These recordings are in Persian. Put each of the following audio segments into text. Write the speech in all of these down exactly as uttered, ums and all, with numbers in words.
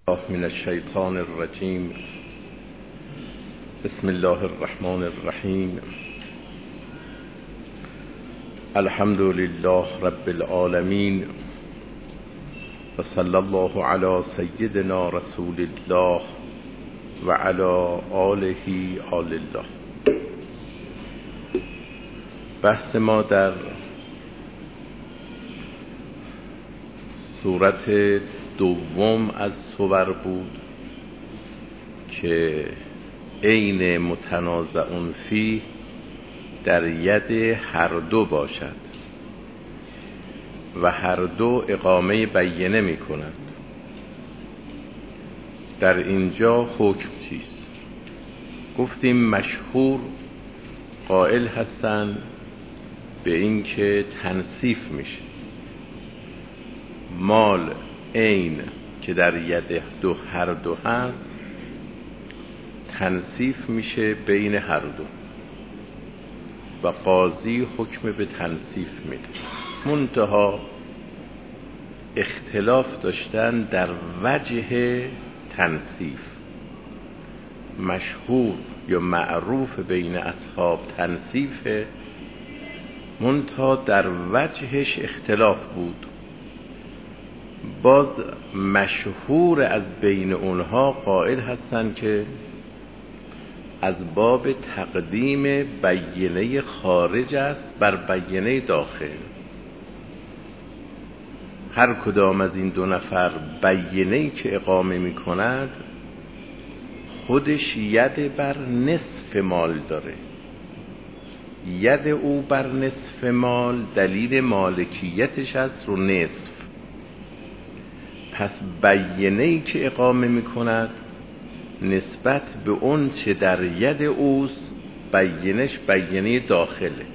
من الشیطان الرجیم. بسم الله الرحمن الرحیم. الحمد لله رب العالمین و صلی الله علی سیدنا رسول الله و علی آله آل الله. بحث ما در صورت دوم از صور بود که عین متنازعون فیه در ید هر دو باشد و هر دو اقامه بینه می کنند. در اینجا حکم چیست؟ گفتیم مشهور قائل هستند به این که تنصیف میشه. مال عین که در ید دو هر دو هست تنصیف میشه بین هر دو و قاضی حکم به تنصیف میده. منتها اختلاف داشتن در وجه تنصیف. مشهور یا معروف بین اصحاب تنصیفه، منتها در وجهش اختلاف بود. باز مشهور از بین اونها قائل هستند که از باب تقدیم بینه خارج است بر بینه داخل. هر کدام از این دو نفر بینه‌ای که اقامه می کند خودش ید بر نصف مال داره. ید او بر نصف مال دلیل مالکیتش است رو نصف. پس بینه‌ای که اقامه می کند نسبت به اون چه در ید اوست بینش بینه داخله،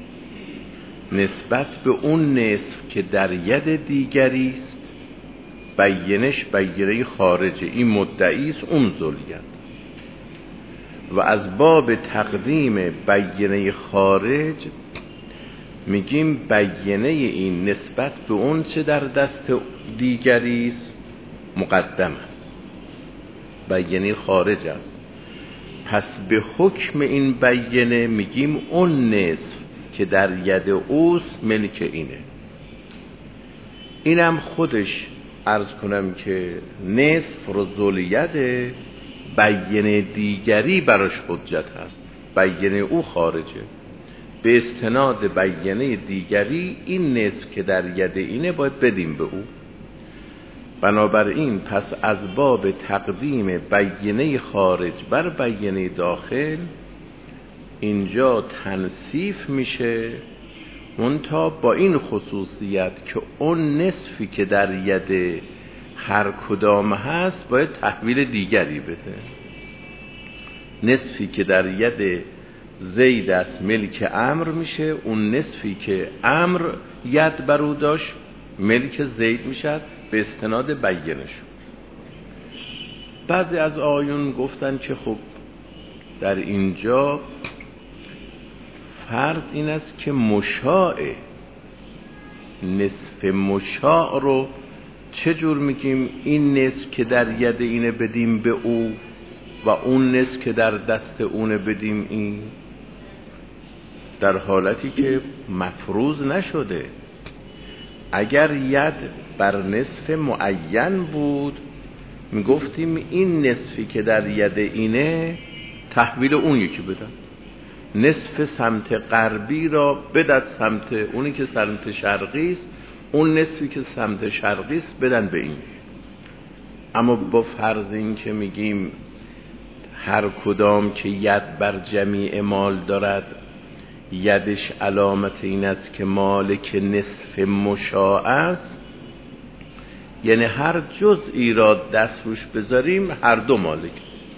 نسبت به اون نصف که در ید دیگری است بینش بینه خارجه. این مدعی است، اون ذلیت. و از باب تقدیم بینه خارج میگیم بینه این نسبت به اون چه در دست دیگری است مقدم است، بینه خارج است. پس به حکم این بینه میگیم اون نصف که در ید اوست ملک اینه. اینم خودش عرض کنم که نصف رو ذلیت، بینه دیگری براش حجت هست، بینه او خارجه. به استناد بینه دیگری این نصف که در ید اینه باید بدیم به او. بنابراین پس از باب تقدیم بینه خارج بر بینه داخل اینجا تنصیف میشه، منتها با این خصوصیت که اون نصفی که در ید هر کدام هست باید تحویل دیگری بده. نصفی که در ید زید است ملک عمرو میشه، اون نصفی که عمرو ید برو داشت ملک زید میشد به استناد بینش. بعضی از آیون گفتن که خب در اینجا فرض این است که مشاع نصف مشاع رو چجور میگیم؟ این نصف که در ید اینه بدیم به او و اون نصف که در دست اونه بدیم این، در حالتی که مفروض نشده. اگر ید بر نصف معین بود میگفتیم این نصفی که در ید اینه تحویل اون یکی بدن، نصف سمت غربی را بدن سمت اونی که سمت شرقی است، اون نصفی که سمت شرقی است بدن به این. اما با فرض این که میگیم هر کدام که ید بر جمیع مال دارد یدش علامت این است که مالک نصف مشاع است، یعنی هر جزئی را دست روش بذاریم هر دو مالک.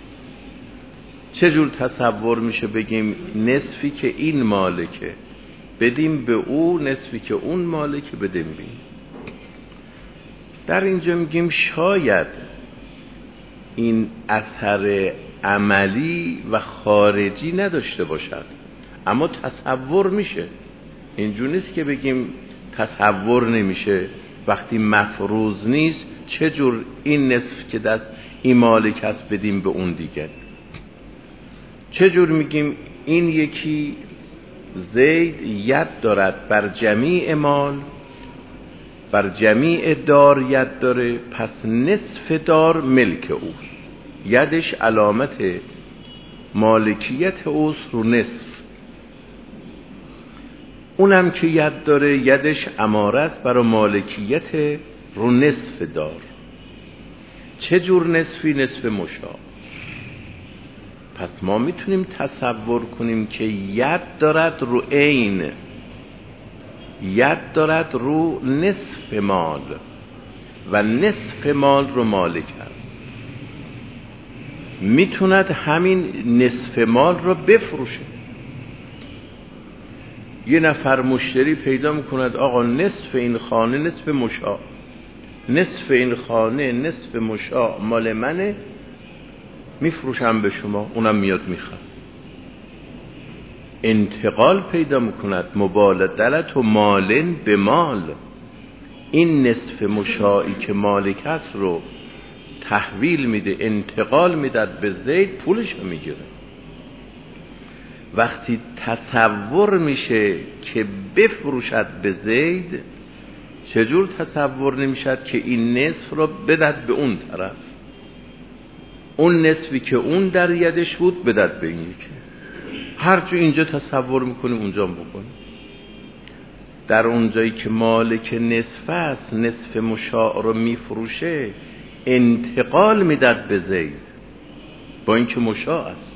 چجور تصور میشه بگیم نصفی که این مالکه بدیم به او، نصفی که اون مالکه بدیم به این؟ در اینجا میگیم شاید این اثر عملی و خارجی نداشته باشد، اما تصور میشه. اینجور نیست که بگیم تصور نمیشه. وقتی مفروض نیست چه جور این نصف که دست این مالک است بدیم به اون دیگر؟ چه جور میگیم این یکی زید ید دارد بر جمیع مال، بر جمیع دار ید داره، پس نصف دار ملک اوست، یدش علامت مالکیت اوست رو نصف. اونم که ید داره یدش اماره است برای مالکیت رو نصف دار. چه جور نصفی؟ نصف مشاع. پس ما میتونیم تصور کنیم که ید دارد رو عین، ید دارد رو نصف مال و نصف مال رو مالک است. میتوند همین نصف مال رو بفروشه. یه نفر مشتری پیدا میکند آقا نصف این خانه نصف مشاع، نصف این خانه نصف مشاع مال منه، میفروشم به شما. اونم میاد میخواد، انتقال پیدا میکند، مبادلت و مالن به مال. این نصف مشاعی که مالک هست رو تحویل میده، انتقال میداد به زید، پولش رو میگیره. وقتی تصور میشه که بفروشد به زید، چجور تصور نمیشد که این نصف رو بدد به اون طرف، اون نصفی که اون در یدش بود بدد به این یکی. هرچی اینجا تصور میکنیم اونجا بکنیم. در اونجایی که مالک نصف است، نصف مشاع رو میفروشه، انتقال میداد به زید با اینکه مشاع است.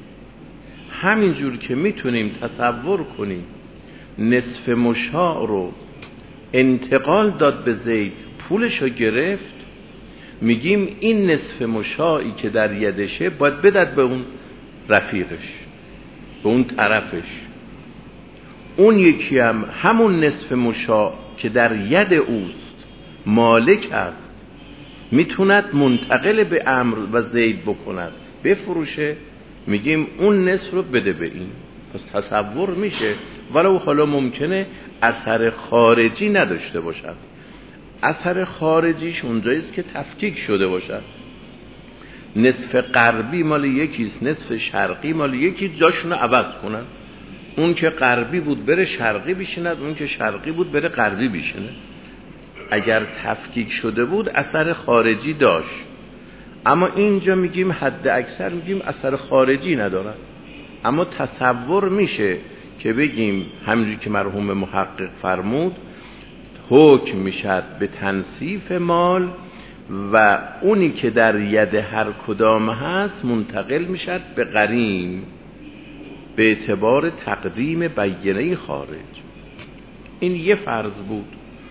همینجور که میتونیم تصور کنیم نصف مشاع رو انتقال داد به زید، پولش رو گرفت، میگیم این نصف مشاعی که در یدشه باید بدد به اون رفیقش، به اون طرفش. اون یکی هم همون نصف مشاع که در ید اوست، مالک است، میتوند منتقل به امر و زید بکند، بفروشه، میگیم اون نصف رو بده به این. پس تصور میشه، ولو حالا ممکنه اثر خارجی نداشته باشد. اثر خارجیش اونجاییست که تفکیک شده باشد. نصف غربی مال یکیست، نصف شرقی مال یکی، جاشون رو عوض کنن. اون که غربی بود بره شرقی بشیند، اون که شرقی بود بره غربی بشینه. اگر تفکیک شده بود اثر خارجی داشت، اما اینجا میگیم حد اکثر میگیم اثر خارجی ندارد. اما تصور میشه که بگیم همینجوری که مرحوم محقق فرمود، حکم میشد به تنصیف مال و اونی که در ید هر کدام هست منتقل میشد به غریم به اعتبار تقدیم بینه خارج. این یه فرض بود.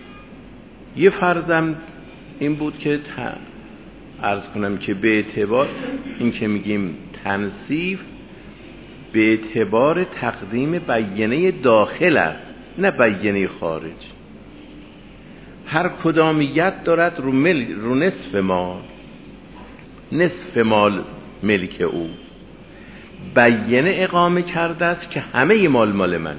یه فرضم این بود که عرض کنم که به اعتبار این که میگیم تنصیف به اعتبار تقدیم بینه داخل است، نه بینه خارج. هر کدام ید دارد رو, مل... رو نصف مال، نصف مال ملک اوست. بینه اقامه کرده است که همه مال مال منه،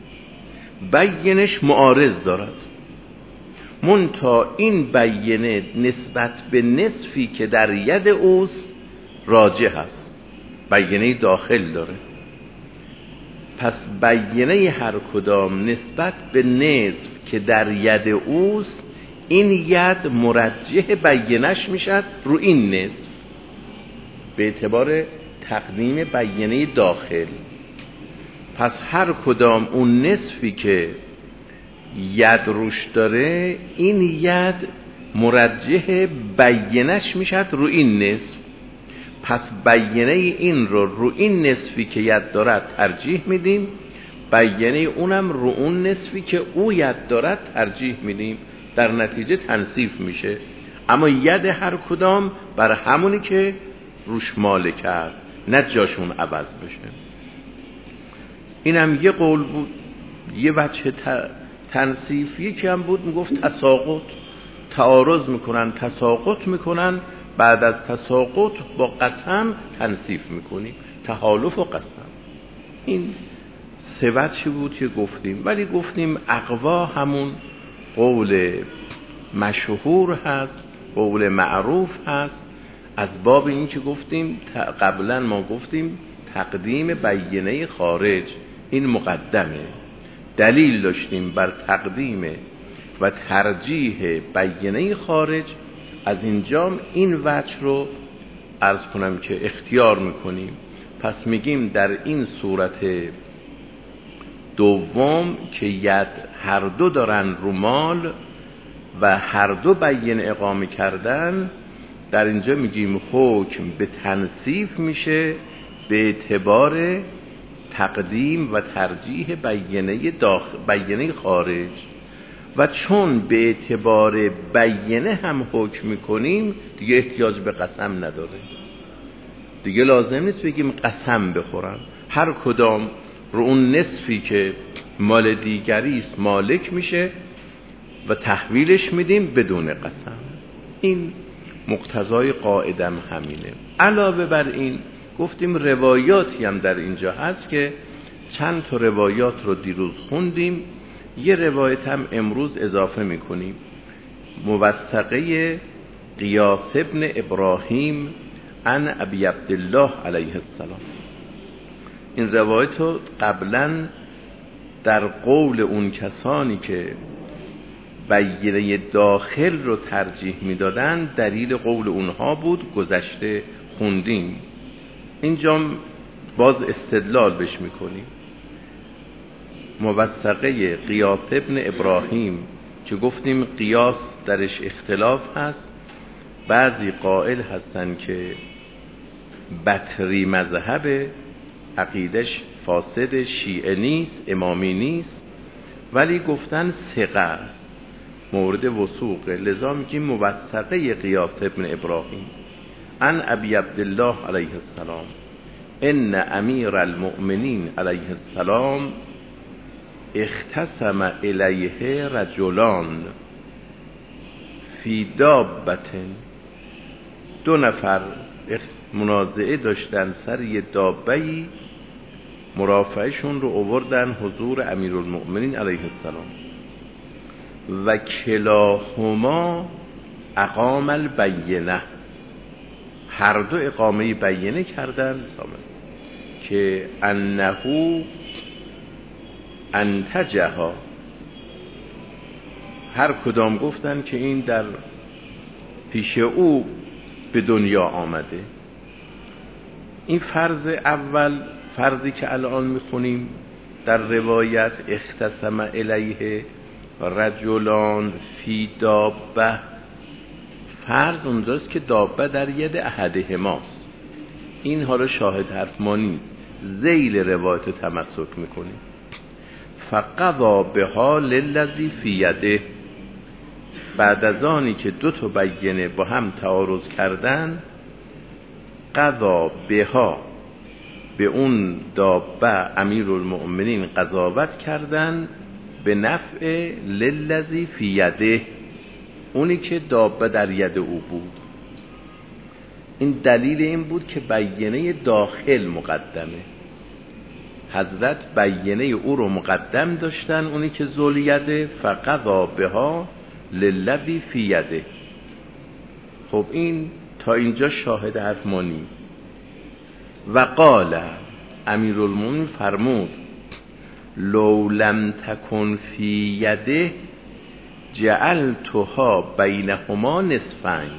بینش معارض دارد، منتها این بینه نسبت به نصفی که در ید اوست راجح است، بینه داخل داره. پس بینه هر کدام نسبت به نصف که در ید اوست، این ید مرجح بینش میشد رو این نصف به اعتبار تقدیم بینه داخل. پس هر کدام اون نصفی که ید روش داره، این ید مرجح بینش میشد رو این نصف. پس بینه این رو رو این نصفی که ید دارد ترجیح میدیم، بینه اونم رو اون نصفی که او ید دارد ترجیح میدیم. در نتیجه تنصیف میشه، اما ید هر کدام بر همونی که روش مالک است، نه جاشون عوض بشه. اینم یه قول بود، یه وجه تنصیف. یکی هم بود میگفت تساقط، تعارض میکنن، تساقط میکنن، بعد از تساقط با قسم تنصیف میکنیم، تحالف و قسم. این سه وجهی بود که گفتیم، ولی گفتیم اقوا همون قول مشهور هست قول معروف هست، از باب این که گفتیم قبلا ما گفتیم تقدیم بیانه خارج این مقدمه، دلیل داشتیم بر تقدیم و ترجیح بیانه خارج، از اینجا این وجه رو عرض کنم که اختیار میکنیم. پس میگیم در این صورت دوم که ید هر دو دارن رو مال و هر دو بیان اقامه کردن، در اینجا میگیم حکم به تنصیف میشه به اعتبار تقدیم و ترجیح بیانه داخل بیانه خارج، و چون به اعتبار بیانه هم حکم میکنیم دیگه احتیاج به قسم نداره، دیگه لازم نیست بگیم قسم بخورم، هر کدام رو اون نصفی که مال دیگری است مالک میشه و تحویلش میدیم بدون قسم. این مقتضای قاعدم همینه. علاوه بر این گفتیم روایاتی هم در اینجا هست که چند تا روایات رو دیروز خوندیم، یه روایت هم امروز اضافه میکنیم، موثقه قیاس ابن ابراهیم عن ابی عبدالله علیه السلام. این روایت رو قبلا در قول اون کسانی که بیانه داخل رو ترجیح میدادن دلیل قول اونها بود، گذشته خوندیم، اینجا باز استدلال بش میکنیم. موثقه قیاس ابن ابراهیم که گفتیم قیاس درش اختلاف هست، بعضی قائل هستن که بطری مذهب عقیدش فاسد، شیعه نیست، امامی نیست، ولی گفتن ثقه است، مورد وثوقه، لذا میگیم موثقه قیاس ابن ابراهیم عن ابی عبدالله علیه السلام ان امیر المؤمنین علیه السلام اختصم الیه رجلان فی دابت، دو نفر منازعه داشتن سر یه دابه‌ای، مرافعشون رو آوردن حضور امیرالمؤمنین علیه السلام و کلاهما اقام البینه، هر دو اقامه بیانه کردن که انهو انتجها، هر کدام گفتن که این در پیش او به دنیا آمده. این فرض اول، فرضی که الان میخونیم در روایت اختصم الیه رجلان فی دابه، فرض اونجاست که دابه در ید احدهماست، این حالا شاهد حرف ما نیست، ذیل روایت تمسک میکنیم. فقضا بها للذی فی یده، بعد از آنی که دو تا بیانه با هم تعارض کردن، قضا بها، به اون دابه امیرالمؤمنین قضاوت کردن به نفع للذی فی یده، اونی که دابه در ید او بود. این دلیل این بود که بیانه داخل مقدمه، حضرت بیانه او رو مقدم داشتن، اونی که ذل یده، فقضا بها للذی فی یده. خب این تا اینجا شاهد حرف ما نیست. و قال، امیرالمومنین فرمود لو لم تکن فی یده جعلتها بینهما نصفین،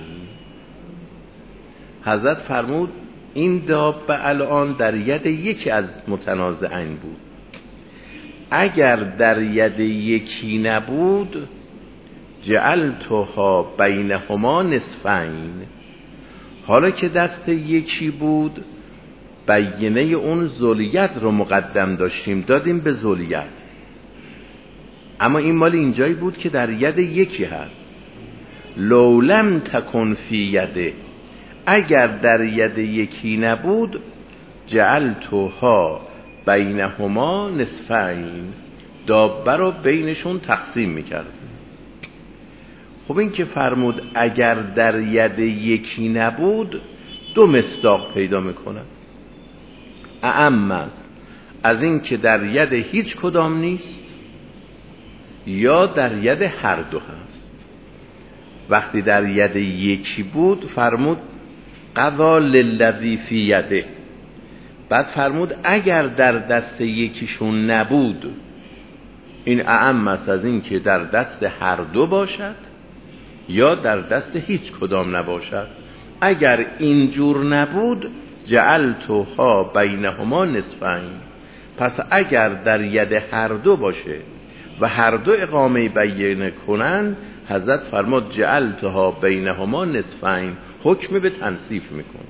حضرت فرمود این دابه الان در ید یکی از متنازعین بود، اگر در ید یکی نبود جعلتها بینهما نصفین، حالا که دست یکی بود بیانه اون ذلیت رو مقدم داشتیم دادیم به ذلیت، اما این مال اینجایی بود که در ید یکی هست. لو لم تکن فی یده، اگر در ید یکی نبود جعلتها بینهما نصفین، دابه رو بینشون تقسیم میکرد. خب این که فرمود اگر در ید یکی نبود دو مصداق پیدا میکند، اعم است از این که در ید هیچ کدام نیست یا در ید هر دو هست. وقتی در ید یکی بود فرمود قضا للذی فی یده، بعد فرمود اگر در دست یکیشون نبود، این اعم است از این که در دست هر دو باشد یا در دست هیچ کدام نباشد. اگر اینجور نبود جعلتها بینهما نصفین، پس اگر در ید هر دو باشه و هر دو اقامه بینه کنن، حضرت فرمود جعلتها بینهما نصفین، حکم به تنصیف میکنن.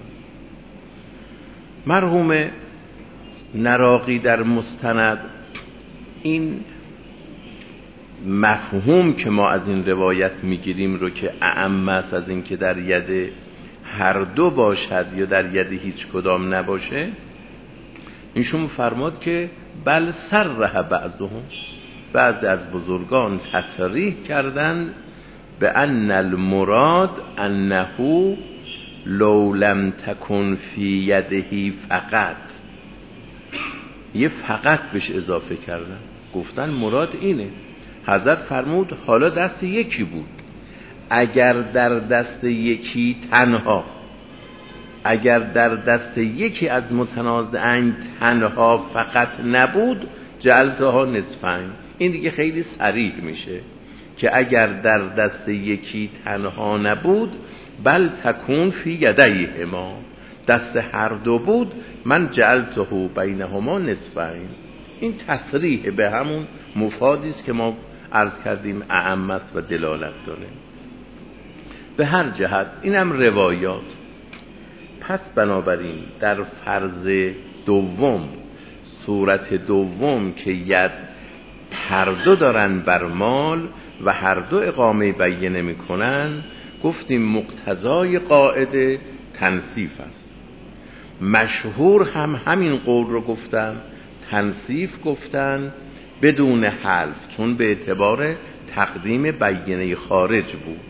مرحوم نراقی در مستند این مفهوم که ما از این روایت میگیریم رو که اعم است از این که در ید هر دو باشد یا در ید هیچ کدام نباشه، اینشون فرماد که بل صرح بعضهم، بعضی از بزرگان تصریح کردند به ان المراد انه لو لم تکن فی یده فقط، یه فقط بهش اضافه کردن، گفتن مراد اینه. حضرت فرمود حالا دست یکی بود، اگر در دست یکی تنها، اگر در دست یکی از متنازعین تنها فقط نبود جعلتها نصفین. این دیگه خیلی صریح میشه که اگر در دست یکی تنها نبود بل تکون فی یدیهما، دست هر دو بود من جعلته بینهما نصفین. این تصریح به همون مفادی است که ما عرض کردیم اعم است و دلالت داره. به هر جهت اینم روایات. پس بنابراین در فرض دوم، صورت دوم که ید هر دو دارن بر مال و هر دو اقامه بینه میکنن، گفتیم مقتضای قاعده تنصیف است. مشهور هم همین قول رو گفتن، تنصیف گفتن بدون حلف، چون به اعتبار تقدیم بینه خارج بود.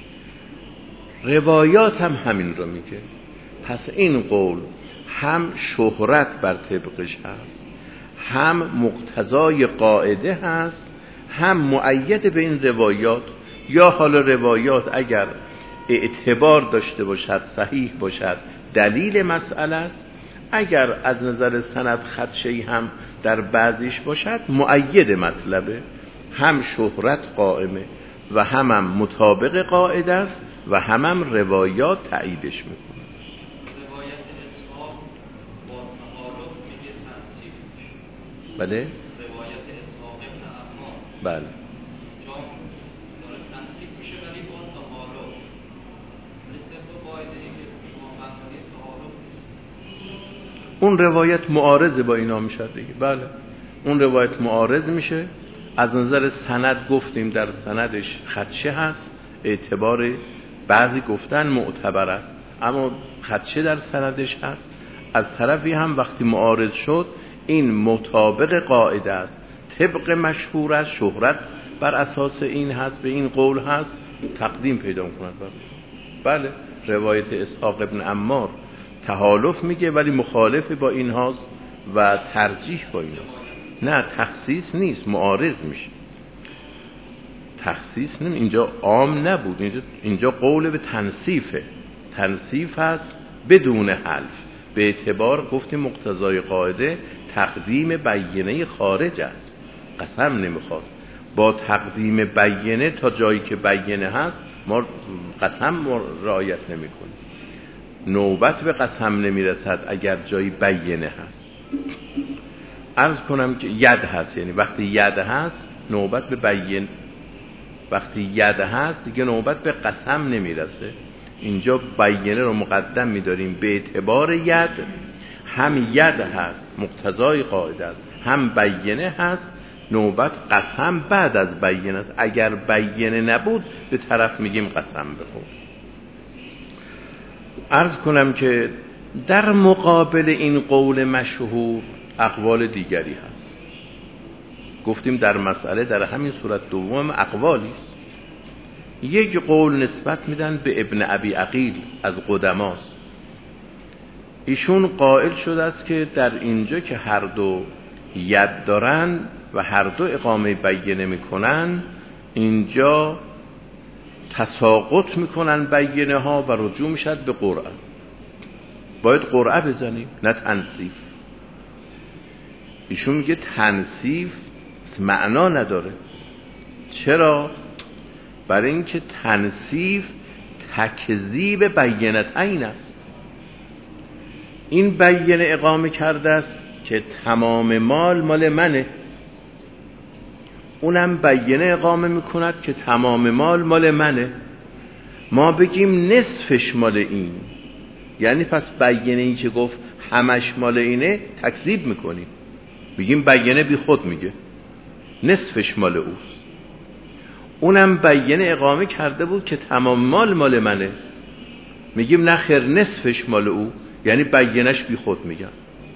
روایات هم همین رو میگه. پس این قول هم شهرت بر طبقش هست، هم مقتضای قاعده هست، هم مؤید به این روایات. یا حالا روایات اگر اعتبار داشته باشد، صحیح باشد، دلیل مسئله است، اگر از نظر سند خدشه‌ای هم در بعضیش باشد مؤید مطلبه، هم شهرت قائمه و هم, هم مطابق قاعده است و هم هم روایات تاییدش میکنه. روایت اسحاق با تعارف میگه تنصیف میشه. بله؟ روایت اسحاق ابن عمار بله جا داره تنصیف میشه ولی با تعارف، ولی طبق قاعده ای که شما فرمودید تعارف نیست. اون روایت معارضه با اینا میشه دیگه. بله اون روایت معارض میشه. از نظر سند گفتیم در سندش خدشه هست، اعتبار بعضی گفتن معتبر است، اما خدشه در سندش هست. از طرفی هم وقتی معارض شد این مطابق قاعده است، طبق مشهور است، شهرت بر اساس این هست، به این قول هست، تقدیم پیدا کند. بله روایت اسحاق ابن عمار تحالف میگه ولی مخالف با این هاست و ترجیح با این هاست. نه تخصیص نیست، معارض میشه. تخصیص نمی، اینجا عام نبود، اینجا, اینجا قول به تنصیفه، تنصیف هست بدون حلف. به اعتبار گفتیم مقتضای قاعده تقدیم بینه خارج است، قسم نمیخواد. با تقدیم بینه تا جایی که بینه هست ما قسم رعایت نمی کنیم. نوبت به قسم نمیرسد اگر جایی بینه هست. عرض کنم که ید هست، یعنی وقتی ید هست نوبت به بین، وقتی ید هست دیگه نوبت به قسم نمیرسه. اینجا بینه رو مقدم میداریم به اعتبار ید، هم ید هست مقتضای قاعده است، هم بینه هست، نوبت قسم بعد از بینه است. اگر بینه نبود به طرف میگیم قسم بخور. عرض کنم که در مقابل این قول مشهور اقوال دیگری هست. گفتیم در مسئله در همین صورت دوم اقوالی است. یک قول نسبت میدن به ابن ابی عقیل از قدماست. ایشون قائل شده است که در اینجا که هر دو ید دارن و هر دو اقامه بینه میکنن، اینجا تساقط میکنن بیینه ها و رجوع میشد به قرعه. باید قرعه بزنیم نه تنصیف. ایشون میگه تنصیف معنا نداره. چرا؟ برای اینکه تنصیف تکذیب بینتین است. این بینه اقامه کرده است که تمام مال مال منه، اونم بینه اقامه میکند که تمام مال مال منه. ما بگیم نصفش مال این، یعنی پس بینه این که گفت همش مال اینه تکذیب میکنیم، بگیم بینه بی خود میگه نصفش مال اوست. اونم بینه اقامه کرده بود که تمام مال مال منه، میگیم نه خیر نصفش مال او، یعنی بینش بی خود میگن.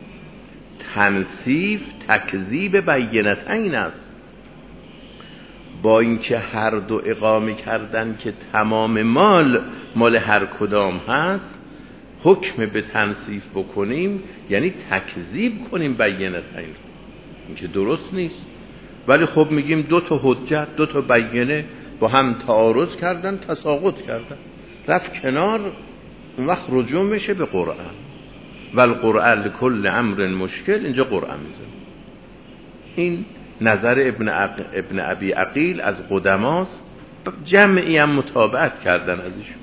تنصیف تکذیب بینتین است. با اینکه هر دو اقامه کردن که تمام مال مال هر کدام هست، حکم به تنصیف بکنیم یعنی تکذیب کنیم بینتین، این که درست نیست. ولی خب میگیم دو تا حجت دو تا بینه با هم تعارض کردن، تساقط کردن، رفت کنار، اون وقت رجوع میشه به قرآن. والقرآن لکل امر مشکل، اینجا قرآن میزن. این نظر ابن, عق... ابن ابی عقیل از قدماست، جمعی هم متابعت کردن از ایشون.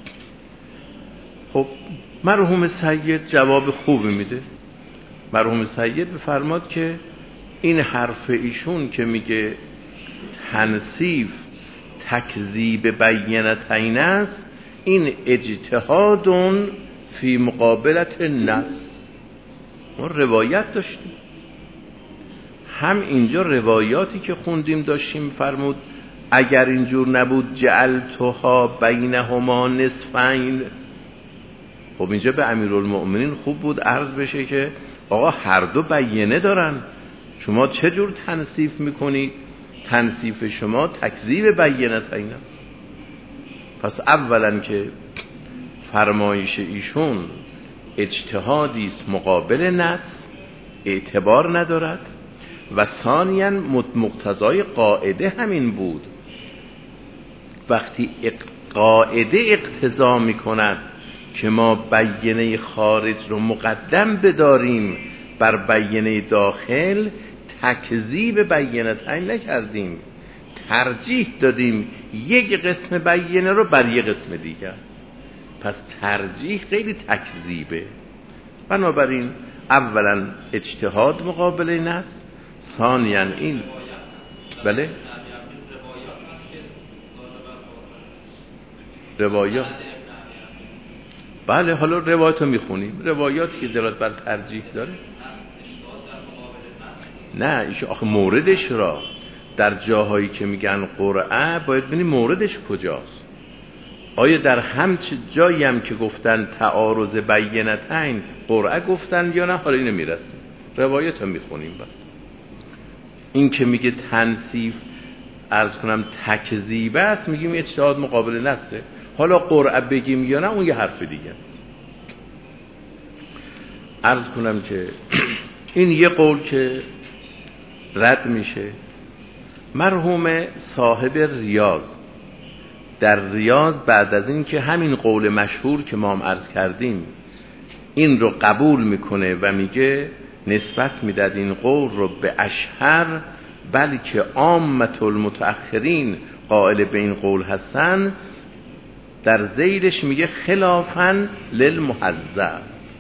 خب مرحوم سید جواب خوبی میده. مرحوم سید بفرماد که این حرف ایشون که میگه تنصیف تکذیب بینتین است، این اجتهادون فی مقابلت نص. ما روایت داشتیم، هم اینجا روایاتی که خوندیم داشتیم فرمود اگر اینجور نبود جعلتها بینهما نصفین. خب اینجا به امیرالمؤمنین خوب بود عرض بشه که آقا هر دو بینه دارن، شما چه جور تنصیف میکنید؟ تنصیف شما تکذیب بینتین است. پس اولا که فرمایش ایشون اجتهادی است مقابل نص، اعتبار ندارد، و ثانیاً مقتضای قاعده همین بود. وقتی قاعده اقتضا میکند که ما بینه خارج رو مقدم بداریم بر بینه داخل، تکذیب بینتین نکردیم، ترجیح دادیم یک قسم بینه رو بر یک قسم دیگر. پس ترجیح خیلی تکذیبه. بنابراین اولا اجتهاد مقابل نص، ثانیاً این بله روایات، بله حالا روایات رو میخونیم، روایات که دلالت بر ترجیح داره. نه ایشون آخه موردش را در جاهایی که میگن قرعه باید ببینیم موردش کجاست. آیا در همچه جایی هم که گفتن تعارض بینتین قرعه گفتن یا نه؟ حالا اینو میرسیم روایت رو میخونیم. بعد این که میگه تنصیف عرض کنم تکذیب است، میگیم اجتهاد مقابل نصه. حالا قرعه بگیم یا نه اون یه حرف دیگه است. عرض کنم که این یه قول که رد میشه. مرحوم صاحب ریاض در ریاض بعد از این که همین قول مشهور که ما هم عرض کردیم این رو قبول میکنه و میگه نسبت میداد این قول رو به اشهر، بلکه عامة المتأخرین قائل به این قول هستن، در ذیلش میگه خلافاً للمهذب،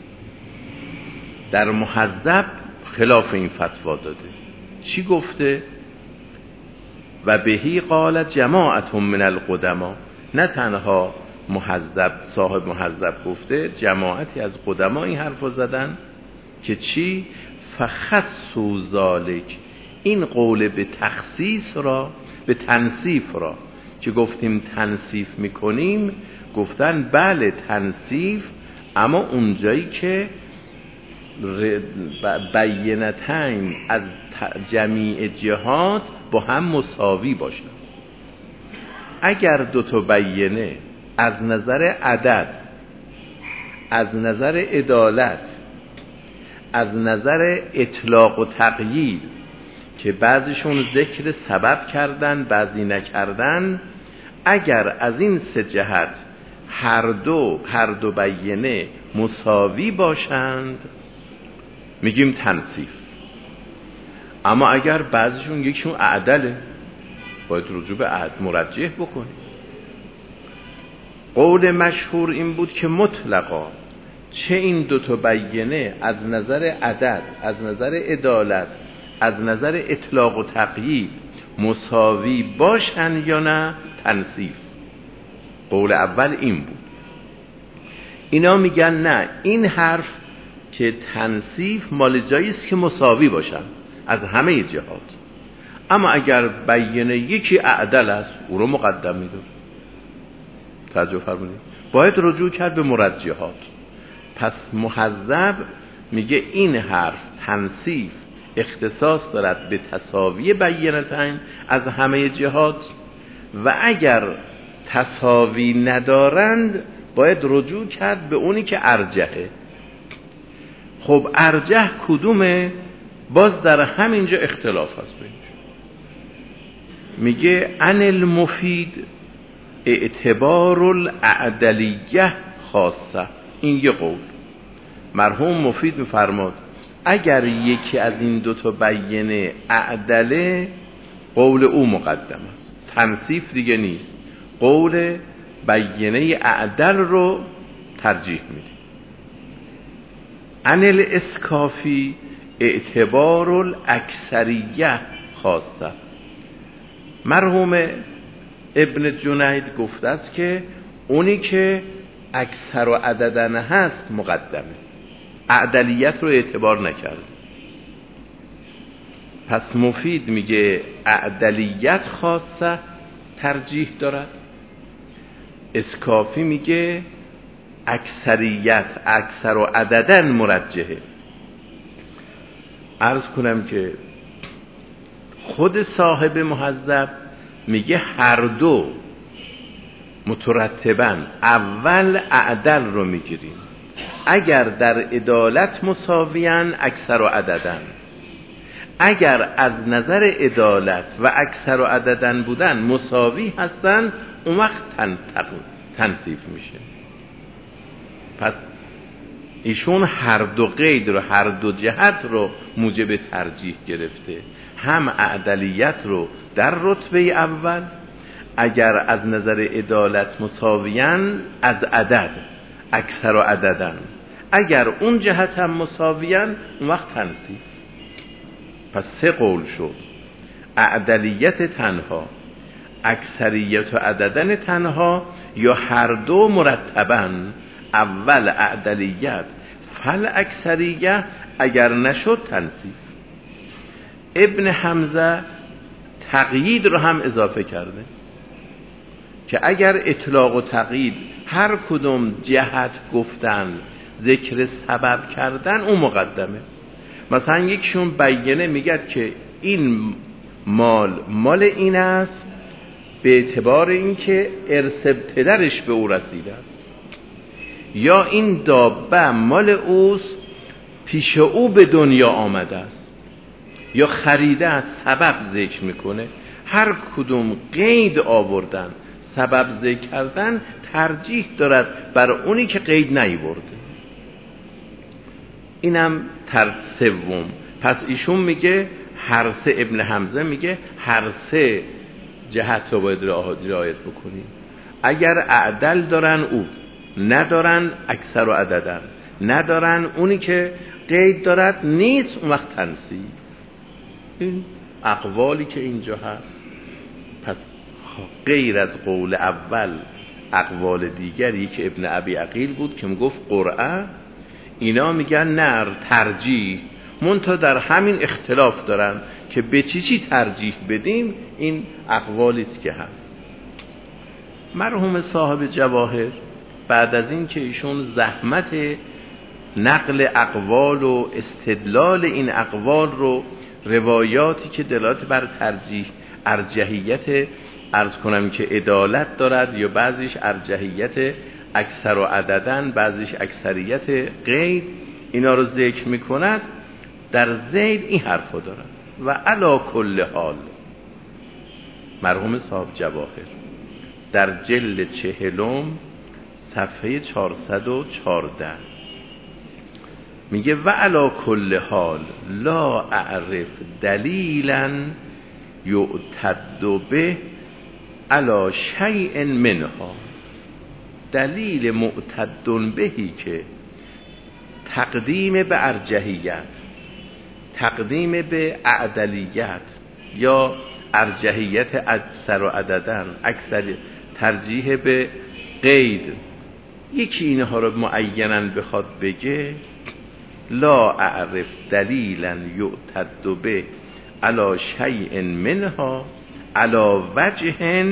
در مهذب خلاف این فتوا داده. چی گفته؟ و بهی قال جماعت من القدما، نه تنها مهذب صاحب مهذب گفته، جماعتی از قدما این حرف رو زدن که چی؟ فخصوا ذالک، این قول به تخصیص را، به تنصیف را که گفتیم تنصیف میکنیم، گفتن بله تنصیف، اما اونجایی که بینتین از جمیع جهات با هم مساوی باشن. اگر دو تا بینه از نظر عدد، از نظر عدالت، از نظر اطلاق و تقیید که بعضیشون ذکر سبب کردن بعضی نکردن، اگر از این سه جهت هر دو هر دو بیانه مساوی باشند میگیم تنصیف. اما اگر بعضیشون یکیشون اعدله باید رجوع به عدل مرجح بکنیم. قول مشهور این بود که مطلقا چه این دو تا بیانه از نظر عدد، از نظر عدالت، از نظر اطلاق و تقیید مساوی باشن یا نه تنصیف. قول اول این بود. اینا میگن نه، این حرف که تنصیف مال جایی است که مساوی باشن از همه جهات، اما اگر بیانه یکی اعدل است او رو مقدم میدار. توجه فرمودید؟ باید رجوع کرد به مرجحات. پس مهذب میگه این حرف تنصیف اختصاص دارد به تساوی بیانتین از همه جهات و اگر تساوی ندارند باید رجوع کرد به اونی که ارجحه. خب ارجح کدومه؟ باز در همینجا اختلاف هست بینش. میگه ان المفید اعتبار الاعدلیه خاصه. این یه قول. مرحوم مفید میفرماد اگر یکی از این دوتا بیانه اعدله قول او مقدم است، تنصیف دیگه نیست، قول بیانه اعدل رو ترجیح میده. ان الاسکافی اعتبار الاکثریه خاصه. مرحوم ابن جنید گفته است که اونی که اکثر و عددن هست مقدمه، اعدلیت رو اعتبار نکرد. پس مفید میگه اعدلیت خاصه ترجیح دارد، اسکافی میگه اکثریت اکثر و عددن مرجحه. عرض کنم که خود صاحب مهذب میگه هر دو مترتباً اول اعدل رو میگیریم، اگر در عدالت مساویان اکثر و عددن، اگر از نظر عدالت و اکثر و عددن بودن مساوی هستن اون وقت تن تنصیف میشه. پس ایشون هر دو قید رو، هر دو جهت رو موجب ترجیح گرفته، هم اعدلیت رو در رتبه اول اگر از نظر عدالت مساویان از عدد اکثر و عددن، اگر اون جهت هم مساویان اون وقت تنصیف. پس سه قول شد، اعدلیت تنها، اکثریت و عددن تنها، یا هر دو مرتباً اول اعدلیت فل اکثریت، اگر نشد تنصیف. ابن حمزه تقیید رو هم اضافه کرده که اگر اطلاق و تقیید هر کدوم جهت گفتن ذکر سبب کردن اون مقدمه. مثلا یکشون بیانه میگد که این مال مال این است به اعتبار اینکه ارث پدرش به او رسیده است، یا این دابه مال اوست پیش او به دنیا آمده است، یا خریده است، سبب ذکر میکنه. هر کدوم قید آوردن، سبب ذکر کردن ترجیح دارد بر اونی که قید نیاورده. اینم تر سوم. پس ایشون میگه هر سه، ابن حمزه میگه هر سه جهت رو باید رعایت بکنیم. اگر اعدل دارن او، ندارن اکثر و عددن، ندارن اونی که قید دارد نیست، اون وقت تنصیف. این اقوالی که اینجا هست. پس غیر از قول اول اقوال دیگری که ابن ابی عقیل بود که میگفت قرعه، اینا میگن نر ترجیح، منتها در همین اختلاف دارن که به چی چی ترجیح بدیم. این اقوالی است که هست. مرحوم صاحب جواهر بعد از این که ایشون زحمت نقل اقوال و استدلال این اقوال رو، روایاتی که دلالت بر ترجیح ارجحیت عرض کنم که عدالت دارد، یا بعضیش ارجحیت اکثر و عددن، بعضیش اکثریت قید، اینا رو ذکر میکند، در زید این حرفو دارد. و علا کل حال مرحوم صاحب جواهر در جلد چهلم صفحه چهارصد و چهارده میگه و علی کل حال لا اعرف دلیلا یعتد به علی شیء منها. دلیل معتد بهی که تقدیم به ارجحیت، تقدیم به اعدلیت یا ارجحیت اکثر و عددن، اکثر ترجیح به قید، یکی اینها رو معیناً بخواد بگه، لا اعرف دلیلا یعتد به علی شیء منها علی وجه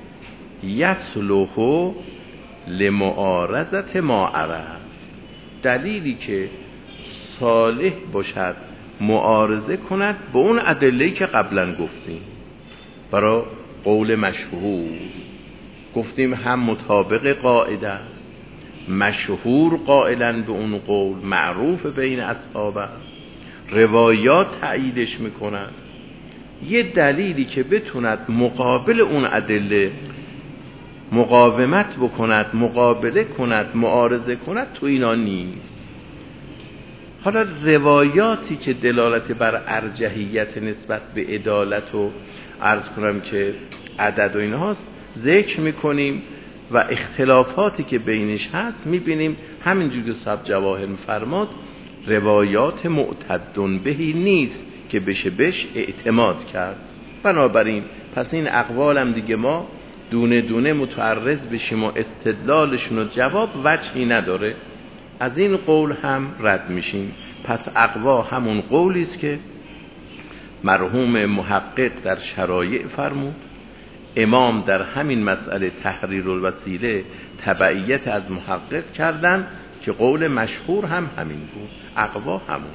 یصلح لمعارضت ما عرفت. دلیلی که صالح باشد معارضه کند به اون ادله‌ای که قبلا گفتیم. برای قول مشهور گفتیم هم مطابق قاعده است، مشهور قائلا به اون قول، معروف بین اصحاب است، روایات تأییدش میکنند. یه دلیلی که بتوند مقابل اون ادله مقاومت بکند، مقابله کند، معارضه کند، تو اینا نیست. حالا روایاتی که دلالت بر ارجحیت نسبت به عدالت و عرض کنم که عدد و اینهاست ذکر میکنیم و اختلافاتی که بینش هست میبینیم. همینجور که صاحب جواهر میفرماد روایات معتدن بهی نیست که بشه بهش اعتماد کرد. بنابراین پس این اقوال هم دیگه ما دونه دونه متعرض بشیم و استدلالشون و جواب وجهی نداره، از این قول هم رد میشیم. پس اقوا همون قولی است که مرحوم محقق در شرایع فرمود، امام در همین مسئله تحریر الوسیله تبعیت از محقق کردن که قول مشهور هم همین بود، اقوا همون.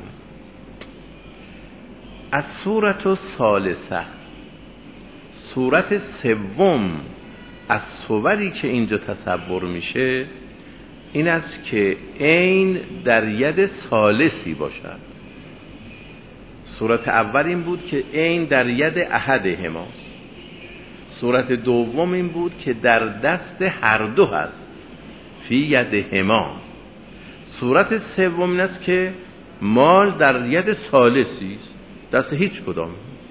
از صورت الثالثه، صورت سوم از صوری که اینجا تصور میشه این است که عین در ید ثالثی باشد. صورت اول این بود که عین در ید احدهماست. صورت دوم این بود که در دست هر دو هست، فی یدهما. صورت سوم این است که مال در ید ثالثی است، دست هیچ کدام.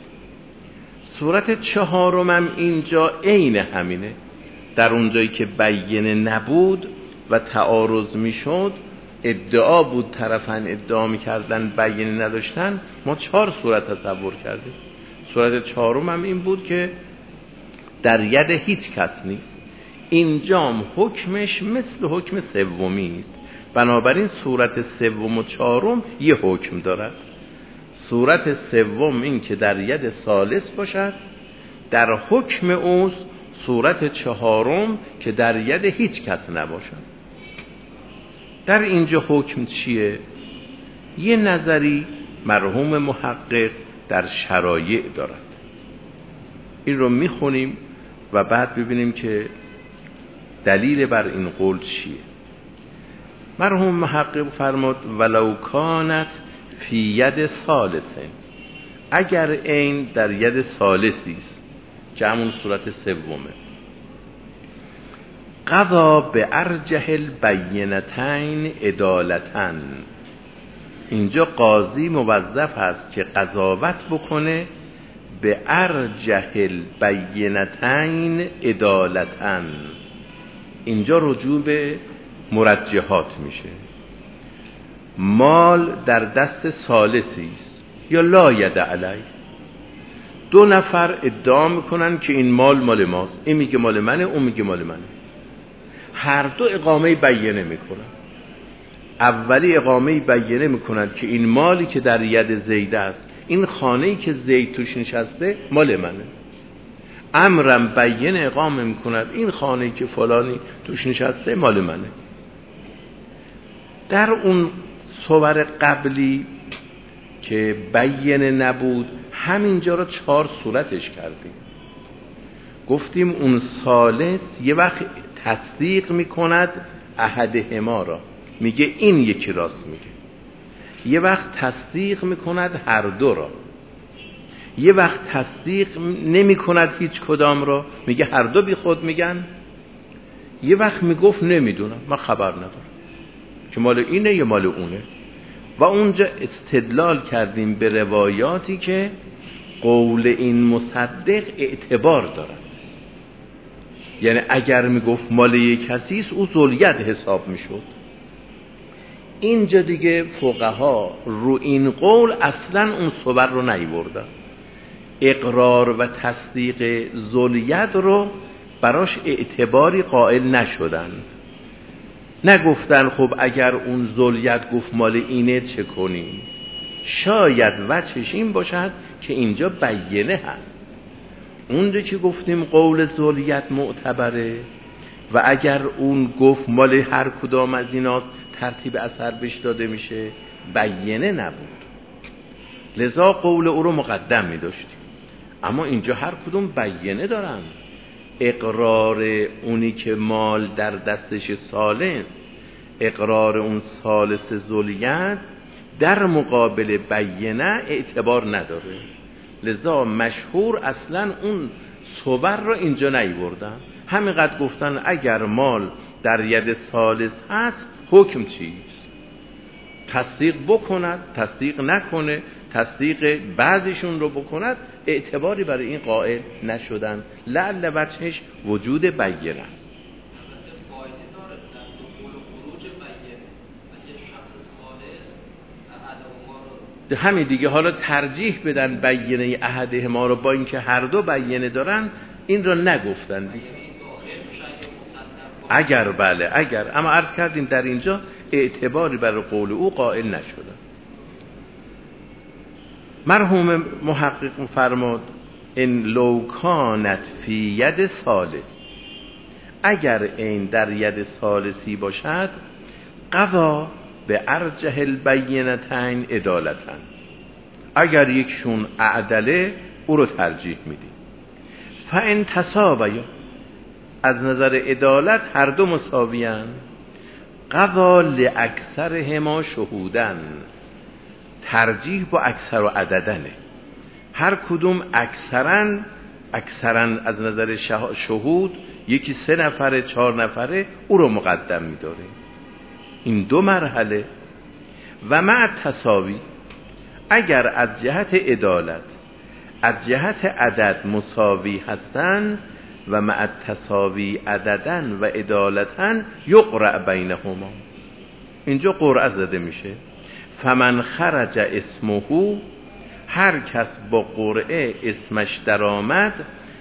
صورت چهارم هم اینجا عین همینه. در اونجایی که بیینه نبود و تعارض میشد، ادعا بود طرفن ادعا میکردن بیینه نداشتن، ما چهار صورت تصور کردیم. صورت چهارم هم این بود که در ید هیچ کس نیست. اینجام حکمش مثل حکم سومی است. بنابراین صورت سوم و چهارم یه حکم دارد. صورت سوم این که در ید ثالث باشد، در حکم اوست. صورت چهارم که در ید هیچ کس نباشد. در اینجا حکم چیه؟ یه نظری مرحوم محقق در شرایع دارد. این رو میخونیم و بعد ببینیم که دلیل بر این قول چیه. مرحوم محقق فرمود ولو کانت فی ید ثالثه، اگر این در ید ثالثی است که همون صورت سومه، قضا به ارجح البینتین عدالتن، اینجا قاضی موظف است که قضاوت بکنه به ارجح البینتین عدالتن. اینجا رجوع به مرجحات میشه. مال در دست ثالثی است یا لا ید علی، دو نفر ادعا میکنن که این مال مال ماست، این میگه مال منه، اون میگه مال منه. هر دو اقامه بیانه میکنن. اولی اقامه بیانه میکنن که این مالی که در ید زید است، این خانه‌ای که زید توش نشسته مال منه. امرم بیانه اقامه میکنن این خانه‌ای که فلانی توش نشسته مال منه. در اون صور قبلی که بیانه نبود، همینجا رو چهار صورتش کردیم. گفتیم اون ثالث یه وقت تصدیق میکند احدهما را، میگه این یکی راست میگه. یه وقت تصدیق میکند هر دو را. یه وقت تصدیق نمیکند هیچ کدام را، میگه هر دو بی خود میگن یه وقت میگفت نمیدونم، من خبر ندارم که مال اینه یا مال اونه. و اونجا استدلال کردیم به روایاتی که قول این مصدق اعتبار دارد. یعنی اگر میگفت مال یک کسی است او ذوالید حساب میشد. اینجا دیگه فقها رو این قول اصلا اون صبر رو نیوردن، اقرار و تصدیق ذوالید رو براش اعتباری قائل نشدند. نگفتن خب اگر اون ذوالید گفت مال اینه چه کنیم. شاید وجهش این باشد که اینجا بیینه هست، اونجا که گفتیم قول ذوالید معتبره و اگر اون گفت مال هر کدام از ایناست ترتیب اثر بهش داده میشه، بیینه نبود، لذا قول او رو مقدم می داشتیم. اما اینجا هر کدوم بیینه دارن. اقرار اونی که مال در دستش ثالث، اقرار اون ثالث ذوالید در مقابل بیینه اعتبار نداره، لذا مشهور اصلا اون صبر رو اینجا نیوردن. همینقدر گفتن اگر مال در ید ثالث هست حکم چیست، تصدیق بکند تصدیق نکنه، تصدیق بعضشون رو بکند، اعتباری برای این قائل نشدن. لعل وجهش وجود بیینه است. همین دیگه، حالا ترجیح بدن بیینه احده ما رو با اینکه هر دو بیینه دارن، این رو نگفتن دیگه. اگر بله اگر، اما عرض کردیم در اینجا اعتباری برای قول او قائل نشدن. مرحوم محقق فرمود ان لو کانت فی ید ثالث، اگر این در ید ثالثی باشد، قضا به ارجح البینتین عدالتن، اگر یکشون اعدله او رو ترجیح میدیم. فان تساویا، از نظر عدالت هر دو مساویان، قضا لاکثرهما شهودن، ترجیح با اکثر و عددنه، هر کدوم اکثرا اکثرا از نظر شهود، یکی سه نفره چهار نفره، او رو مقدم می‌داره. این دو مرحله. و مع تساوی، اگر از جهت عدالت از جهت عدد مساوی هستن، و مع تساوی عددن و عدالتن یقرأ بینهما، اینجا قرعه زده میشه. فمن خرج اسمه، هر کس با قرعه اسمش در آمد،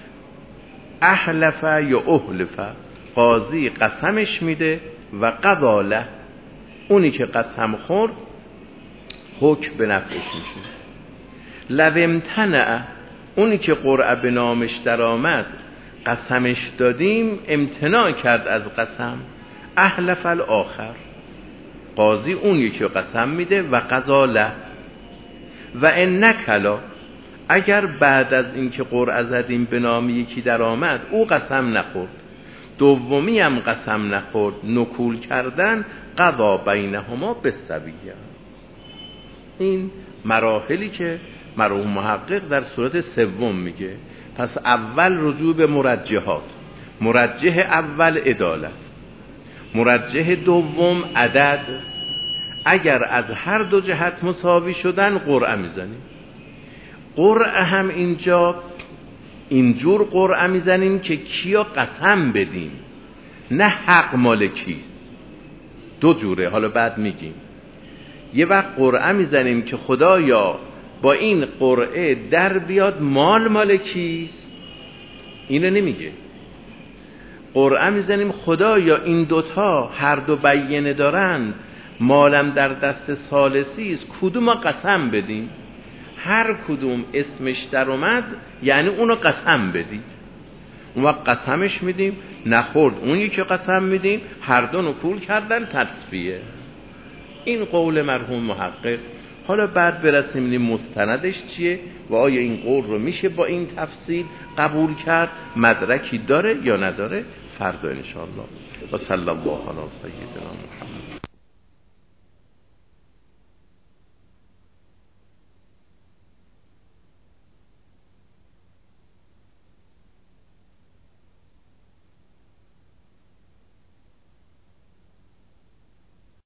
احلف یا احلف، قاضی قسمش میده، و قضا له، اونی که قسم خورد حکم به نفعش میشه. لو امتنع، اونی که قرعه به نامش در آمد قسمش دادیم امتناع کرد از قسم، احلف الاخر، قاضی اونی که قسم میده، و قضا له. و ان نکلا، اگر بعد از اینکه قرعه زدیم به نام یکی در آمد او قسم نخورد، دومی هم قسم نخورد، نکول کردن، قضا بینهما بالسویه. این مراحلی که مرحوم محقق در صورت سوم میگه. پس اول رجوع به مرجحات، مرجح اول عدالت، مرجح دوم عدد. اگر از هر دو جهت مساوی شدن قرعه میزنیم. قرعه هم اینجا اینجور قرعه میزنیم که کیا قسم بدیم، نه حق مال کیست. دو جوره، حالا بعد میگیم. یه وقت قرعه میزنیم که خدایا با این قرعه در بیاد مال مال کیست، اینو نمیگه. قرعه میزنیم خدایا این دوتا هر دو بیینه دارن، مالم در دست ثالثی است، کدوم قسم بدیم. هر کدوم اسمش در اومد یعنی اونو قسم بدید. اون وقت قسمش میدیم، نخورد اونی که قسم میدیم، هر دو نکول کردن، تصفیه. این قول مرحوم محقق. حالا بعد برسیم این مستندش چیه و آیا این قول رو میشه با این تفصیل قبول کرد، مدرکی داره یا نداره، فردا انشاءالله. و صلی الله علی سیدنا محمد.